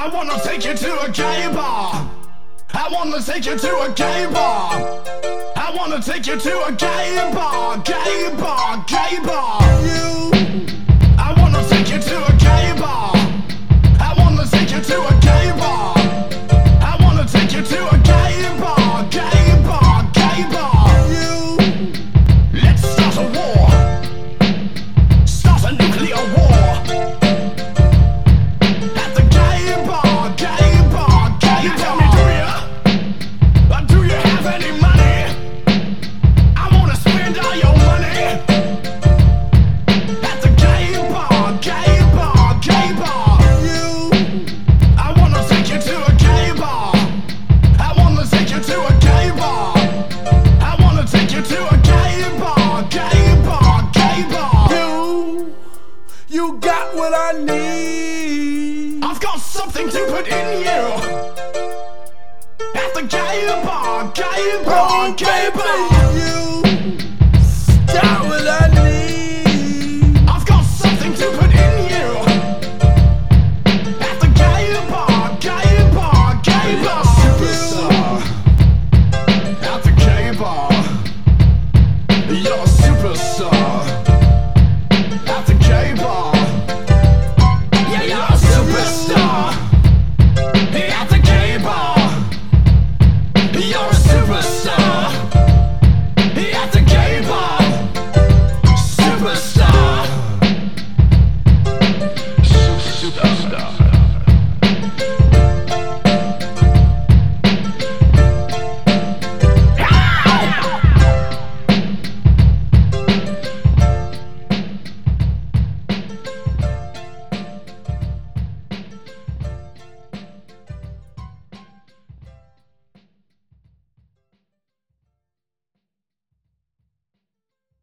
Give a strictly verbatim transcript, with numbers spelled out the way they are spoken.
I wanna take you to a gay bar. I wanna take you to a gay bar. I wanna take you to a gay bar, gay bar, gay bar. You. I wanna take you to a gay bar. I wanna take you to a gay bar. I wanna take you to a gay bar, gay bar, gay bar. You. Let's start a war. Start a nuclear war. At the gay bar, gay bar, gay bar. Tell me, do ya? Or do you have any money? I wanna spend all your money. At the gay bar, gay bar, gay bar. You. I wanna take you to a gay bar. I wanna take you to a gay bar. I wanna take you to a gay bar, gay bar, gay bar. You, you got what I need. I've got something to put in you. At the gay bar, gay bar, Oh, gay baby, bar. you got what I need. I've got something to put in you. At the gay bar, gay bar, gay bar. Superstar. At the gay bar. You're a superstar. At the gay bar. Yeah, you're a superstar. At the gay bar. You're a superstar. At the gay bar. Superstar. Superstar.